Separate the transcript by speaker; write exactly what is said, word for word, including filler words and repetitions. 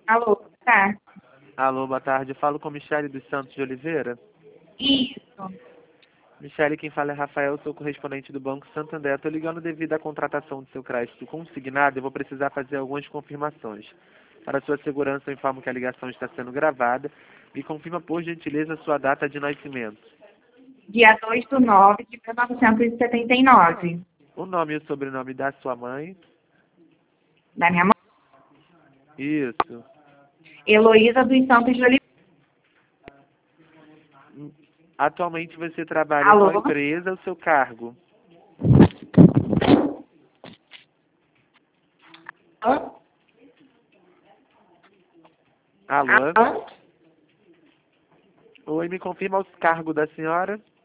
Speaker 1: Alô, tá.
Speaker 2: Alô, boa tarde. Eu falo com Michele dos Santos de Oliveira.
Speaker 1: Isso.
Speaker 2: Michele, quem fala é Rafael, sou correspondente do Banco Santander. Estou ligando devido à contratação do seu crédito consignado. Eu vou precisar fazer algumas confirmações. Para sua segurança, eu informo que a ligação está sendo gravada. Me confirma, por gentileza, a sua data de nascimento.
Speaker 1: Dia dois de nove de mil novecentos e setenta e nove.
Speaker 2: O nome e o sobrenome da sua mãe.
Speaker 1: Da minha mãe.
Speaker 2: Isso.
Speaker 1: Heloísa dos Santos de Oliveira.
Speaker 2: Atualmente você trabalha
Speaker 1: Alô?
Speaker 2: com a empresa, o seu cargo.
Speaker 1: Alô?
Speaker 2: Alô?
Speaker 1: Alô?
Speaker 2: Oi, me confirma o cargo da senhora?